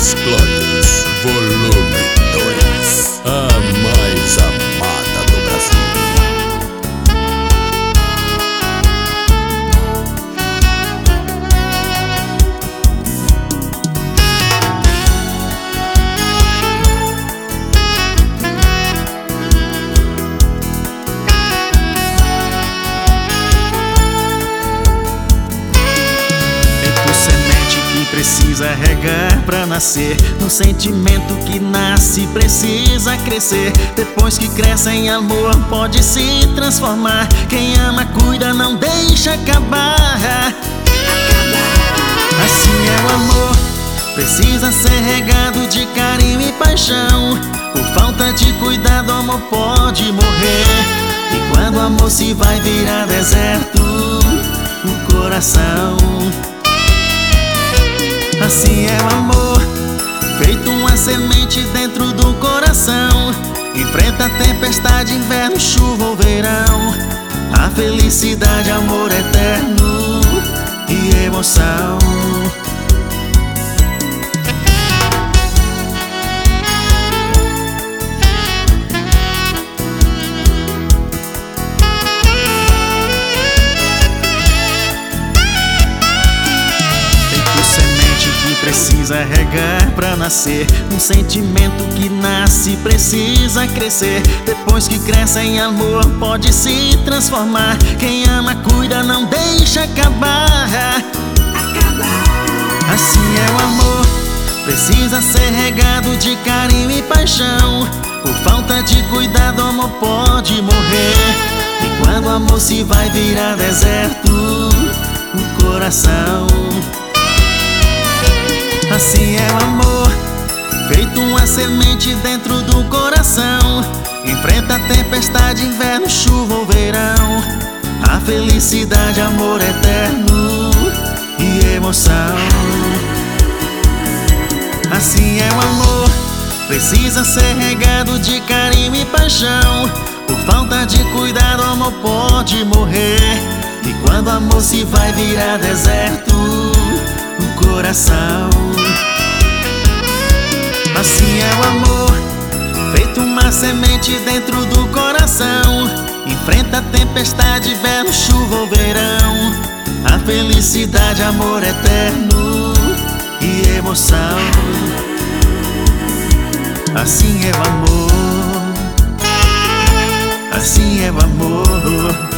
Os Clones, volume 2. A mais amada do Brasil. Precisa regar pra nascer, no sentimento que nasce precisa crescer. Depois que cresce em amor pode se transformar. Quem ama cuida, não deixa acabar. Assim é o amor, precisa ser regado de carinho e paixão. Por falta de cuidado o amor pode morrer. E quando o amor se vai virar deserto, o coração. Assim é o amor, feito uma semente dentro do coração. Enfrenta a tempestade, inverno, chuva ou verão. A felicidade, amor eterno e emoção. Precisa regar pra nascer, um sentimento que nasce precisa crescer. Depois que cresce em amor pode se transformar. Quem ama cuida, não deixa acabar. Assim é o amor, precisa ser regado de carinho e paixão. Por falta de cuidado o amor pode morrer. E quando o amor se vai virar deserto, o coração. Assim é o amor, feito uma semente dentro do coração. Enfrenta a tempestade, inverno, chuva ou verão. A felicidade, amor eterno e emoção. Assim é o amor, precisa ser regado de carinho e paixão. Por falta de cuidado o amor pode morrer. E quando o amor se vai virar deserto, o coração. Assim é o amor, feito uma semente dentro do coração. Enfrenta a tempestade, inverno, chuva ou verão. A felicidade, amor eterno e emoção. Assim é o amor, assim é o amor.